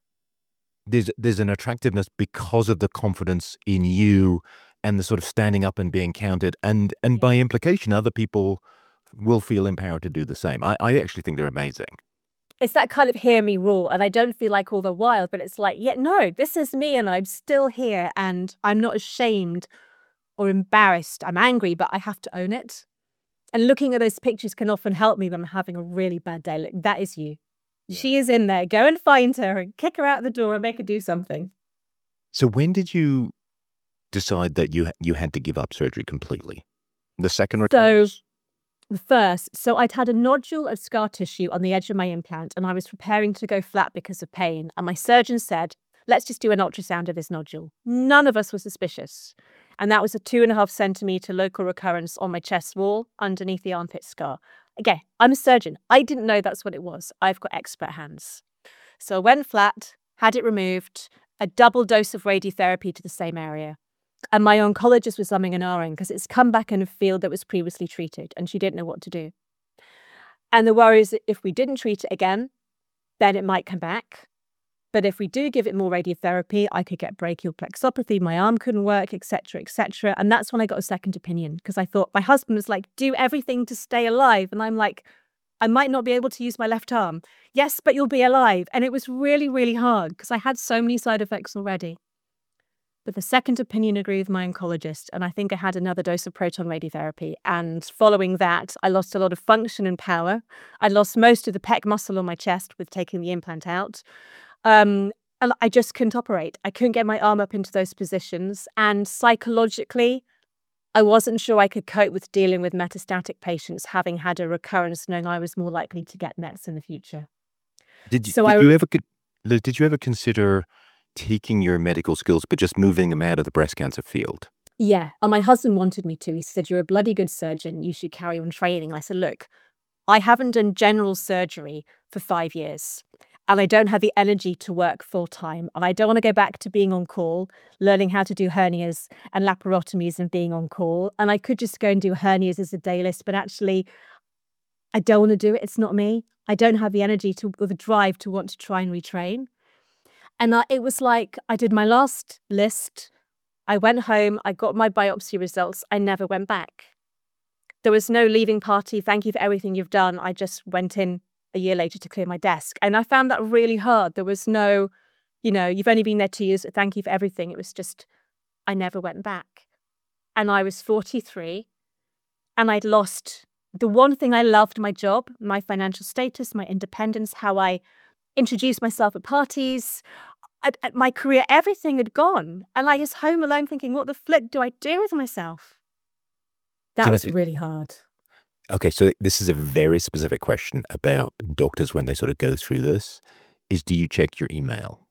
there's an attractiveness because of the confidence in you and the sort of standing up and being counted. And by implication, other people will feel empowered to do the same. I actually think they're amazing. It's that kind of hear me roar. And I don't feel like all the while, but it's like, yeah, no, this is me and I'm still here and I'm not ashamed or embarrassed. I'm angry, but I have to own it. And looking at those pictures can often help me when I'm having a really bad day. Look, that is you. Yeah. She is in there. Go and find her and kick her out the door and make her do something. So when did you decide that you had to give up surgery completely? The second recurrence? The first. So I'd had a nodule of scar tissue on the edge of my implant and I was preparing to go flat because of pain. And my surgeon said, let's just do an ultrasound of this nodule. None of us were suspicious. And that was a 2.5 centimeter local recurrence on my chest wall underneath the armpit scar. Again, I'm a surgeon. I didn't know that's what it was. I've got expert hands. So I went flat, had it removed, a double dose of radiotherapy to the same area. And my oncologist was umming and ahhing because it's come back in a field that was previously treated and she didn't know what to do. And the worry is that if we didn't treat it again, then it might come back. But if we do give it more radiotherapy, I could get brachial plexopathy, my arm couldn't work, etc., etc. And that's when I got a second opinion because I thought my husband was like, do everything to stay alive. And I'm like, I might not be able to use my left arm. Yes, but you'll be alive. And it was really, really hard because I had so many side effects already. But the second opinion agreed with my oncologist, and I think I had another dose of proton radiotherapy. And following that, I lost a lot of function and power. I lost most of the pec muscle on my chest with taking the implant out. And I just couldn't operate. I couldn't get my arm up into those positions. And psychologically, I wasn't sure I could cope with dealing with metastatic patients, having had a recurrence, knowing I was more likely to get mets in the future. Did you ever consider taking your medical skills, but just moving them out of the breast cancer field? Yeah. And my husband wanted me to. He said, you're a bloody good surgeon. You should carry on training. I said, look, I haven't done general surgery for 5 years. And I don't have the energy to work full time. And I don't want to go back to being on call, learning how to do hernias and laparotomies and being on call. And I could just go and do hernias as a day list, but actually, I don't want to do it. It's not me. I don't have the energy or the drive to want to try and retrain. And it was like I did my last list. I went home. I got my biopsy results. I never went back. There was no leaving party. Thank you for everything you've done. I just went in a year later to clear my desk. And I found that really hard. There was no, you've only been there 2 years. Thank you for everything. It was just, I never went back. And I was 43 and I'd lost the one thing I loved, my job, my financial status, my independence, how I introduced myself at parties, at my career, everything had gone. And I was home alone thinking, what the flip do I do with myself? That was really hard. Okay, so this is a very specific question about doctors when they sort of go through this, is do you check your email?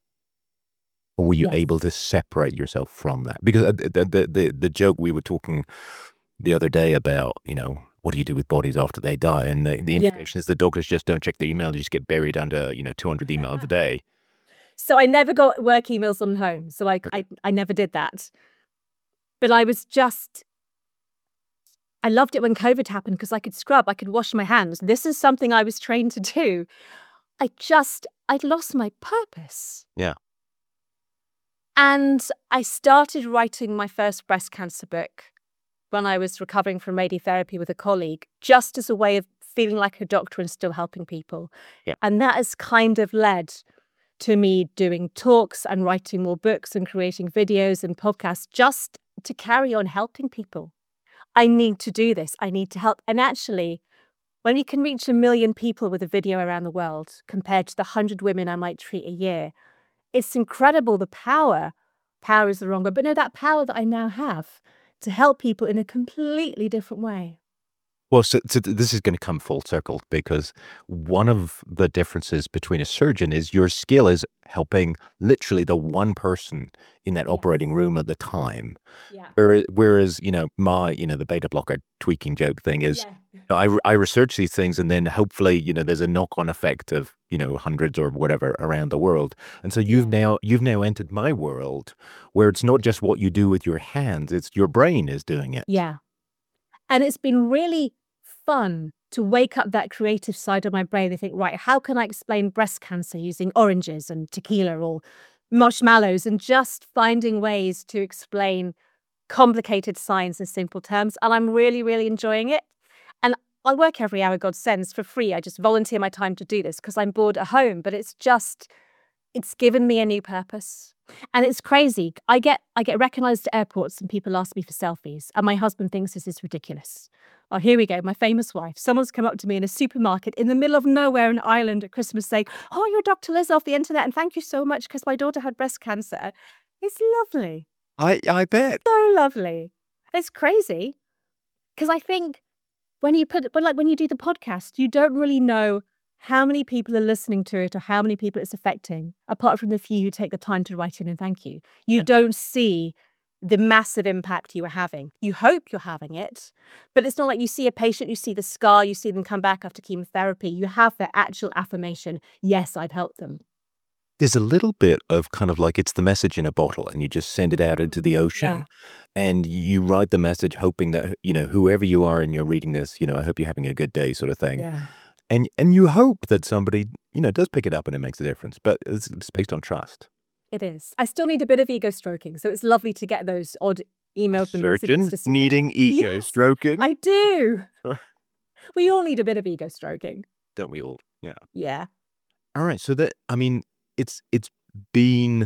Or were you able to separate yourself from that? Because the joke we were talking the other day about, what do you do with bodies after they die? And the implication is the doctors just don't check their email. You just get buried under, 200 emails a day. So I never got work emails on home. So I never did that. But I loved it when COVID happened because I could scrub, I could wash my hands. This is something I was trained to do. I'd lost my purpose. Yeah. And I started writing my first breast cancer book when I was recovering from radiotherapy with a colleague, just as a way of feeling like a doctor and still helping people. Yeah. And that has kind of led to me doing talks and writing more books and creating videos and podcasts just to carry on helping people. I need to do this. I need to help. And actually, when you can reach 1 million people with a video around the world compared to the 100 women I might treat a year, it's incredible the power. Power is the wrong word, but no, that power that I now have to help people in a completely different way. Well, so this is going to come full circle, because one of the differences between a surgeon is your skill is helping literally the one person in that Yes. operating room at the time. Yeah. Whereas, the beta blocker tweaking joke thing is, I research these things, and then hopefully, there's a knock-on effect of, hundreds or whatever around the world. And so you've now entered my world, where it's not just what you do with your hands, it's your brain is doing it. Yeah. And it's been really fun to wake up that creative side of my brain and think, right, how can I explain breast cancer using oranges and tequila or marshmallows, and just finding ways to explain complicated science in simple terms. And I'm really, really enjoying it. And I work every hour God sends for free. I just volunteer my time to do this because I'm bored at home, but it's given me a new purpose. And it's crazy. I get recognized at airports and people ask me for selfies, and my husband thinks this is ridiculous. Oh, here we go, my famous wife. Someone's come up to me in a supermarket in the middle of nowhere in Ireland at Christmas saying, "Oh, you're Dr. Liz off the internet, and thank you so much because my daughter had breast cancer." It's lovely. I bet. So lovely. It's crazy. Because I think when you do the podcast, you don't really know how many people are listening to it or how many people it's affecting, apart from the few who take the time to write in and thank you. You don't see the massive impact you are having. You hope you're having it, but it's not like you see a patient, you see the scar, you see them come back after chemotherapy. You have the actual affirmation, yes, I've helped them. There's a little bit of kind of like it's the message in a bottle, and you just send it out into the ocean, and you write the message hoping that, whoever you are and you're reading this, I hope you're having a good day, sort of thing. Yeah. And you hope that somebody, does pick it up and it makes a difference, but it's based on trust. It is. I still need a bit of ego stroking, so it's lovely to get those odd emails and Surgeon messages. needing ego stroking. I do. We all need a bit of ego stroking. Don't we all? Yeah. Yeah. All right. So it's been,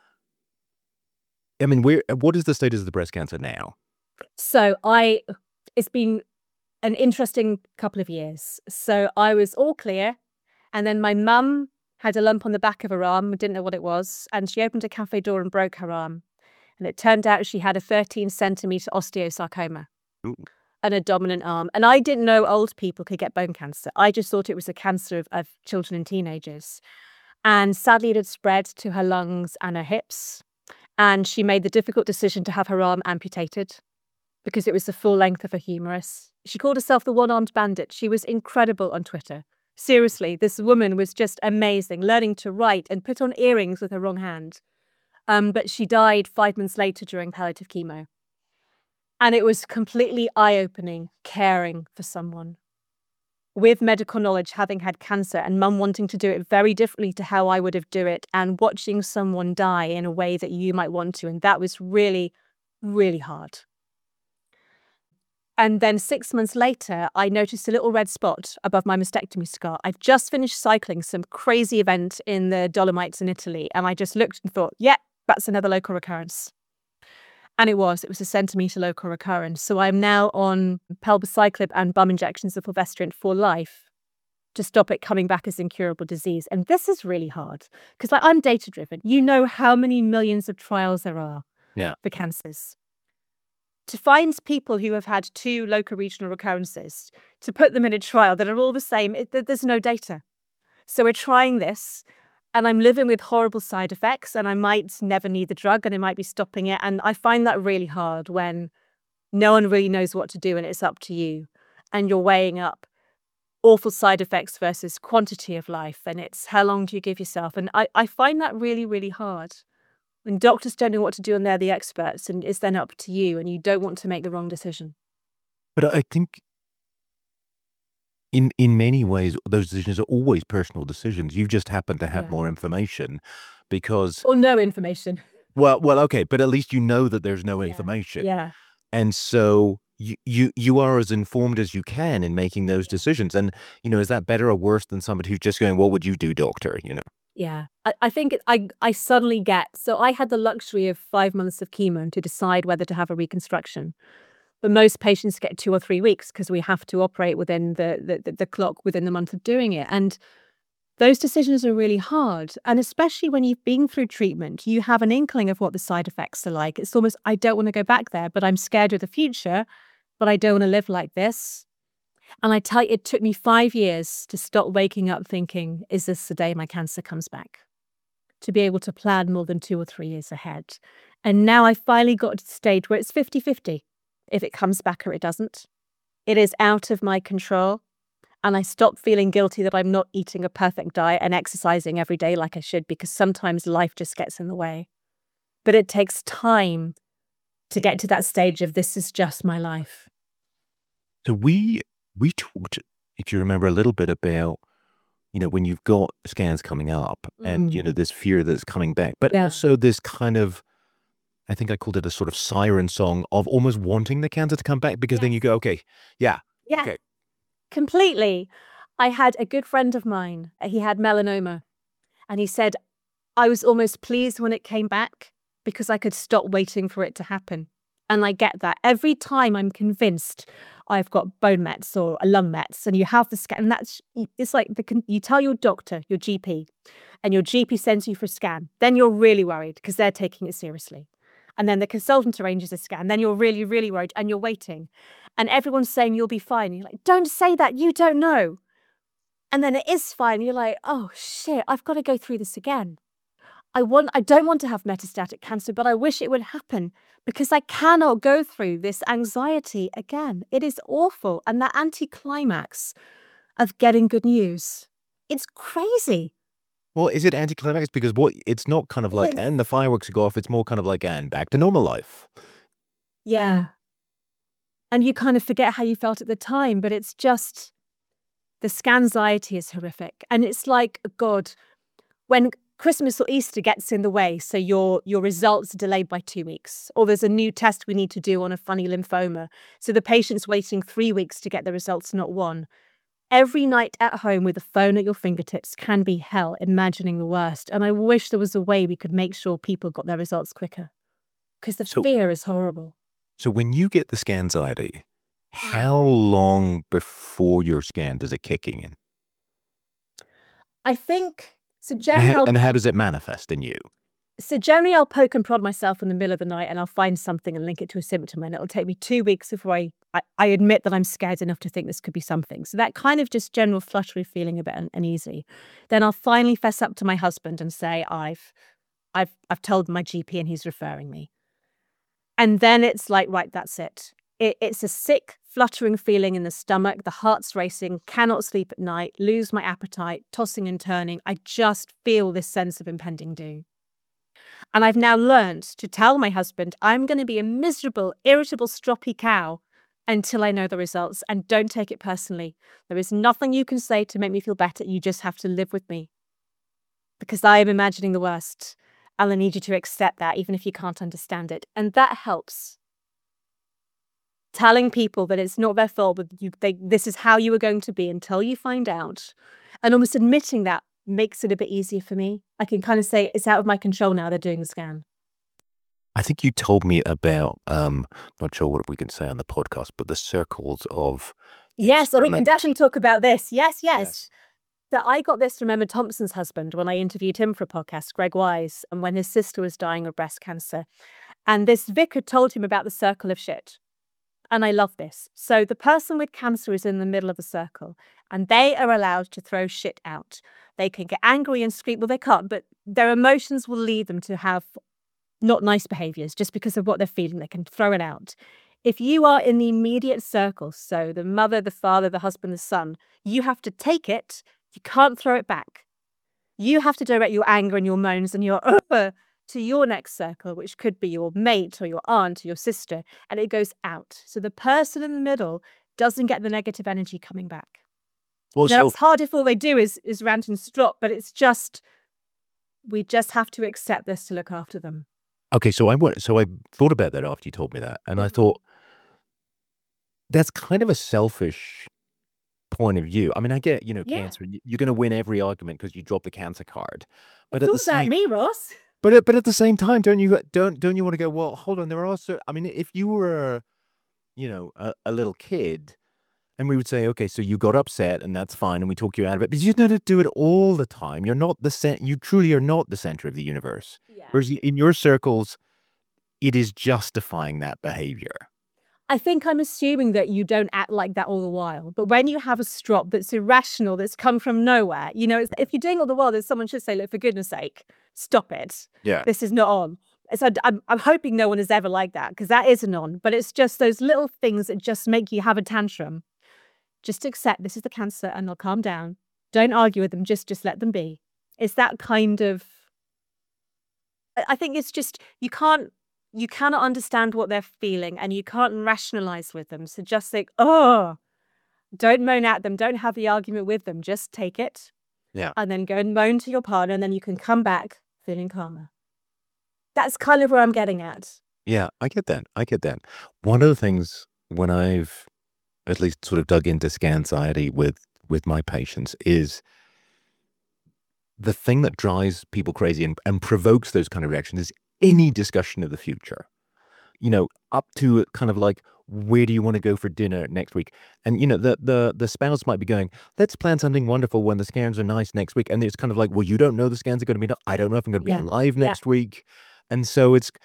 what is the status of the breast cancer now? So it's been an interesting couple of years. So I was all clear, and then my mum had a lump on the back of her arm, didn't know what it was, and she opened a cafe door and broke her arm. And it turned out she had a 13-centimeter osteosarcoma. Ooh. And a dominant arm. And I didn't know old people could get bone cancer. I just thought it was a cancer of children and teenagers. And sadly, it had spread to her lungs and her hips. And she made the difficult decision to have her arm amputated because it was the full length of her humerus. She called herself the one-armed bandit. She was incredible on Twitter. Seriously, this woman was just amazing, learning to write and put on earrings with her wrong hand. But she died 5 months later during palliative chemo. And it was completely eye-opening, caring for someone with medical knowledge, having had cancer, and mum wanting to do it very differently to how I would have done it, and watching someone die in a way that you might want to. And that was really, really hard. And then 6 months later, I noticed a little red spot above my mastectomy scar. I've just finished cycling some crazy event in the Dolomites in Italy, and I just looked and thought, yeah, that's another local recurrence. And it was a centimetre local recurrence. So I'm now on palbociclib and bum injections of fulvestrant for life to stop it coming back as incurable disease. And this is really hard because I'm data-driven. You know how many millions of trials there are for cancers. To find people who have had 2 local regional recurrences, to put them in a trial that are all the same, there's no data. So we're trying this. And I'm living with horrible side effects, and I might never need the drug, and it might be stopping it. And I find that really hard when no one really knows what to do and it's up to you. And you're weighing up awful side effects versus quantity of life. And it's how long do you give yourself? And I find that really, really hard. When doctors don't know what to do and they're the experts, and it's then up to you, and you don't want to make the wrong decision. But I think in many ways, those decisions are always personal decisions. You just happen to have more information because... Or no information. Well, okay, but at least you know that there's no information. Yeah. And so you are as informed as you can in making those decisions. And, is that better or worse than somebody who's just going, what would you do, doctor? Yeah. I think I suddenly get, so I had the luxury of 5 months of chemo to decide whether to have a reconstruction. But most patients get 2 or 3 weeks because we have to operate within the clock within the month of doing it. And those decisions are really hard. And especially when you've been through treatment, you have an inkling of what the side effects are like. It's almost, I don't want to go back there, but I'm scared of the future, but I don't want to live like this. And I tell you, it took me 5 years to stop waking up thinking, is this the day my cancer comes back? To be able to plan more than 2 or 3 years ahead. And now I finally got to the stage where it's 50-50. If it comes back or it doesn't. It is out of my control. And I stopped feeling guilty that I'm not eating a perfect diet and exercising every day like I should, because sometimes life just gets in the way. But it takes time to get to that stage of this is just my life. So we talked, if you remember, a little bit about, when you've got scans coming up and, this fear that's coming back, but also this kind of, I think I called it a sort of siren song of almost wanting the cancer to come back, because then you go, okay, okay. Completely. I had a good friend of mine, he had melanoma, and he said, I was almost pleased when it came back because I could stop waiting for it to happen. And I get that. Every time I'm convinced I've got bone mets or a lung mets, and you have the scan, and it's like you tell your doctor, your GP, and your GP sends you for a scan. Then you're really worried because they're taking it seriously. And then the consultant arranges a scan. Then you're really, really worried and you're waiting. And everyone's saying you'll be fine. You're like, don't say that. You don't know. And then it is fine. You're like, oh shit, I've got to go through this again. I don't want to have metastatic cancer, but I wish it would happen because I cannot go through this anxiety again. It is awful. And that anticlimax of getting good news, it's crazy. Well, is it anticlimax? Because it's not kind of like, and the fireworks go off. It's more kind of like, and back to normal life. Yeah. And you kind of forget how you felt at the time, but it's just, the scanxiety is horrific. And it's like, God, when Christmas or Easter gets in the way, so your results are delayed by 2 weeks, or there's a new test we need to do on a funny lymphoma, so the patient's waiting 3 weeks to get the results, not 1. Every night at home with a phone at your fingertips can be hell, imagining the worst. And I wish there was a way we could make sure people got their results quicker, because the fear is horrible. So when you get the scanxiety, how long before your scan does it kick in? I think, so generally... And how does it manifest in you? So generally I'll poke and prod myself in the middle of the night and I'll find something and link it to a symptom, and it'll take me 2 weeks before I admit that I'm scared enough to think this could be something. So that kind of just general fluttery feeling, a bit uneasy. Then I'll finally fess up to my husband and say, I've told my GP and he's referring me. And then it's like, right, that's it. It's a sick, fluttering feeling in the stomach. The heart's racing, cannot sleep at night, lose my appetite, tossing and turning. I just feel this sense of impending doom. And I've now learned to tell my husband, I'm going to be a miserable, irritable, stroppy cow until I know the results, and don't take it personally. There is nothing you can say to make me feel better. You just have to live with me, because I am imagining the worst. And I need you to accept that, even if you can't understand it. And that helps. Telling people that it's not their fault, but this is how you are going to be until you find out. And almost admitting that makes it a bit easier for me. I can kind of say, it's out of my control now, they're doing the scan. I think you told me about, not sure what we can say on the podcast, but the circles of... Yes, we can definitely talk about this. Yes. So I got this from Emma Thompson's husband when I interviewed him for a podcast, Greg Wise, and when his sister was dying of breast cancer. And this vicar told him about the circle of shit. And I love this. So the person with cancer is in the middle of the circle, and they are allowed to throw shit out. They can get angry and scream. Well, they can't, but their emotions will lead them to have not nice behaviors just because of what they're feeling. They can throw it out. If you are in the immediate circle, so the mother, the father, the husband, the son, you have to take it. You can't throw it back. You have to direct your anger and your moans and your to your next circle, which could be your mate or your aunt or your sister, and it goes out. So the person in the middle doesn't get the negative energy coming back. Well, now, it's hard if all they do is rant and strop, but it's just, we just have to accept this to look after them. Okay, so I thought about that after you told me that, and I thought, that's kind of a selfish point of view. I mean, I get, Yeah. cancer. You're going to win every argument because you drop the cancer card. But It's at all the about same, me, Ross. but at the same time, don't you want to go, well, hold on, there are also, I mean, if you were, a little kid, and we would say, okay, so you got upset and that's fine, and we talk you out of it, but you don't do it all the time. You're not you truly are not the center of the universe. Yeah. Whereas in your circles, it is justifying that behavior. I think I'm assuming that you don't act like that all the while. But when you have a strop that's irrational, that's come from nowhere, if you're doing all the while, then someone should say, look, for goodness sake, stop it. Yeah. This is not on. So I'm hoping no one is ever like that, because that isn't on. But it's just those little things that just make you have a tantrum. Just accept this is the cancer and they'll calm down. Don't argue with them. Just let them be. It's that kind of, I think it's just, you cannot understand what they're feeling and you can't rationalize with them. So just think, oh, don't moan at them. Don't have the argument with them. Just take it. Yeah. And then go and moan to your partner, and then you can come back feeling calmer. That's kind of where I'm getting at. Yeah, I get that. One of the things when I've at least sort of dug into scanxiety with my patients is the thing that drives people crazy and provokes those kind of reactions is any discussion of the future. Up to kind of like, where do you want to go for dinner next week? And the spouse might be going, let's plan something wonderful when the scans are nice next week. And it's kind of like, well, you don't know the scans are going to be. I don't know if I'm going to be alive next week. And so it's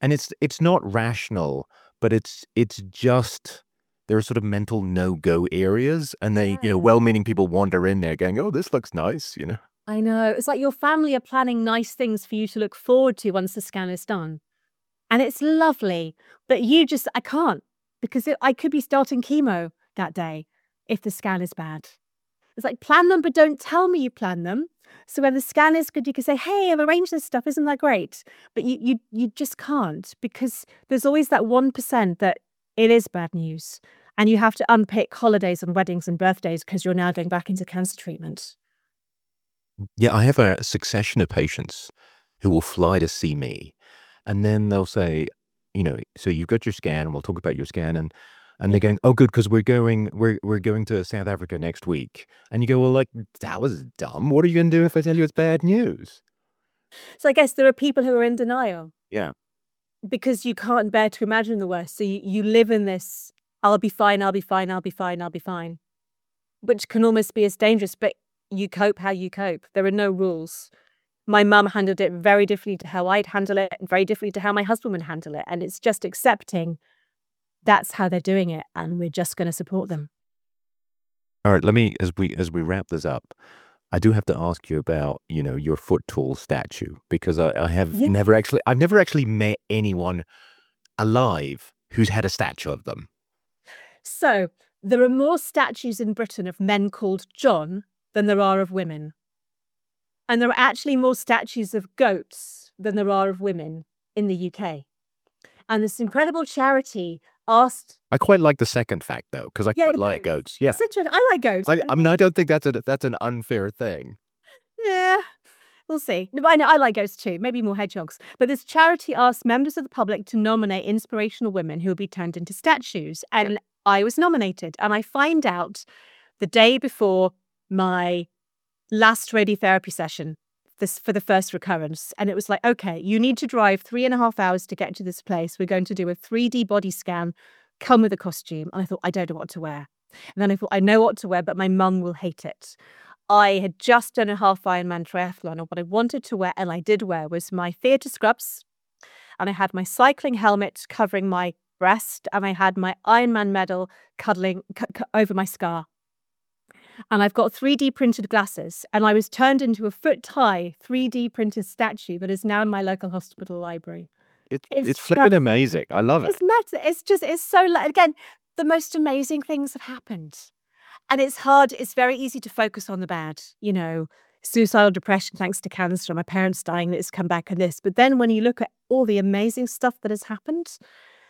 not rational, but it's just there are sort of mental no-go areas, and they, well-meaning people wander in there going, oh, this looks nice, I know. It's like your family are planning nice things for you to look forward to once the scan is done. And it's lovely, but I can't, because I could be starting chemo that day if the scan is bad. It's like, plan them, but don't tell me you plan them. So when the scan is good, you can say, hey, I've arranged this stuff. Isn't that great? But you just can't, because there's always that 1% that it is bad news. And you have to unpick holidays and weddings and birthdays because you're now going back into cancer treatment. Yeah, I have a succession of patients who will fly to see me, and then they'll say, so you've got your scan, and we'll talk about your scan, and they're going, oh, good, because we're going to South Africa next week. And you go, well, like, that was dumb. What are you going to do if I tell you it's bad news? So I guess there are people who are in denial. Yeah. Because you can't bear to imagine the worst. So you live in this, I'll be fine, I'll be fine, I'll be fine, I'll be fine. Which can almost be as dangerous, but you cope how you cope. There are no rules. My mum handled it very differently to how I'd handle it, and very differently to how my husband would handle it. And it's just accepting that's how they're doing it, and we're just going to support them. All right, let me, as we wrap this up, I do have to ask you about, your foot tall statue, because I've never actually met anyone alive who's had a statue of them. So there are more statues in Britain of men called John than there are of women. And there are actually more statues of goats than there are of women in the UK. And this incredible charity asked... I quite like the second fact, though, because I quite like goats. Yeah. I like goats. I mean, I don't think that's an unfair thing. Yeah, we'll see. No, I like goats too, maybe more hedgehogs. But this charity asked members of the public to nominate inspirational women who would be turned into statues. And I was nominated. And I find out the day before my last radiotherapy session, for the first recurrence. And it was like, okay, you need to drive 3.5 hours to get to this place. We're going to do a 3D body scan, come with a costume. And I thought, I don't know what to wear. And then I thought, I know what to wear, but my mum will hate it. I had just done a half Ironman triathlon, and what I wanted to wear, and I did wear, was my theatre scrubs. And I had my cycling helmet covering my breast, and I had my Ironman medal cuddling over my scar. And I've got 3D printed glasses, and I was turned into a foot-high 3D printed statue that is now in my local hospital library. It's flipping amazing. I love it. It's so, again, the most amazing things have happened. And it's hard, it's very easy to focus on the bad, suicidal depression thanks to cancer, my parents dying, that it's come back and this. But then when you look at all the amazing stuff that has happened,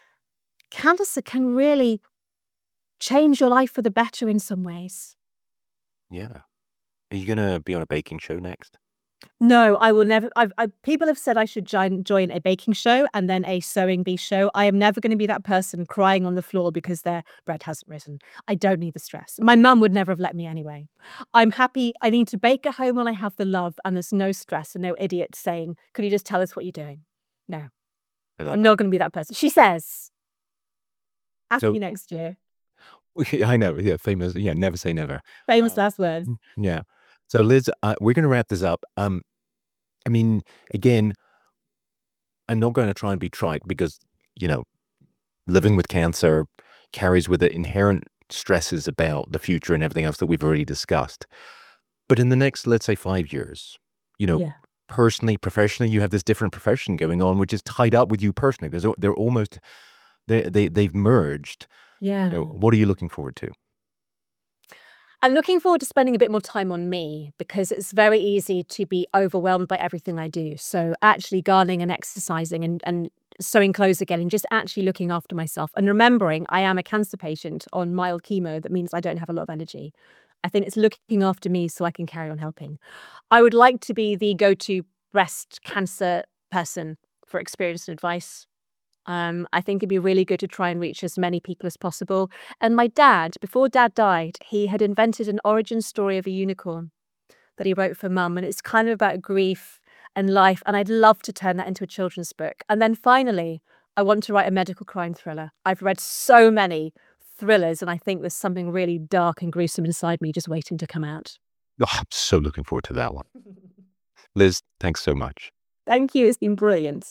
cancer can really change your life for the better in some ways. Yeah. Are you going to be on a baking show next? No, I will never. People have said I should join a baking show and then a sewing bee show. I am never going to be that person crying on the floor because their bread hasn't risen. I don't need the stress. My mum would never have let me anyway. I'm happy. I need to bake at home when I have the love and there's no stress and no idiot saying, "Could you just tell us what you're doing?" No, I'm not going to be that person. She says, "Ask So me next year." I know, yeah, famous, yeah, never say never. Famous last words. Yeah. So Liz, we're going to wrap this up. I mean, again, I'm not going to try and be trite because, you know, living with cancer carries with it inherent stresses about the future and everything else that we've already discussed. But in the next, let's say 5 years, you know, Yeah. personally, professionally, you have this different profession going on, which is tied up with you personally. They're almost, they've merged. Yeah. What are you looking forward to? I'm looking forward to spending a bit more time on me because it's very easy to be overwhelmed by everything I do. So actually gardening and exercising and sewing clothes again and just actually looking after myself and remembering I am a cancer patient on mild chemo. That means I don't have a lot of energy. I think it's looking after me so I can carry on helping. I would like to be the go-to breast cancer person for experience and advice. I think it'd be really good to try and reach as many people as possible. And my dad, before dad died, he had invented an origin story of a unicorn that he wrote for mum. And it's kind of about grief and life. And I'd love to turn that into a children's book. And then finally, I want to write a medical crime thriller. I've read so many thrillers, and I think there's something really dark and gruesome inside me just waiting to come out. Oh, I'm so looking forward to that one. Liz, thanks so much. Thank you. It's been brilliant.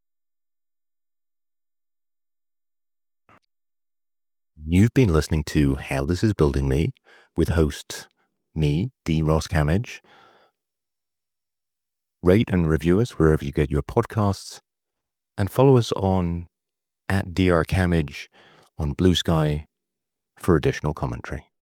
You've been listening to How This Is Building Me with host me, D. Ross Camage. Rate and review us wherever you get your podcasts, and follow us on @drcamage on Blue Sky for additional commentary.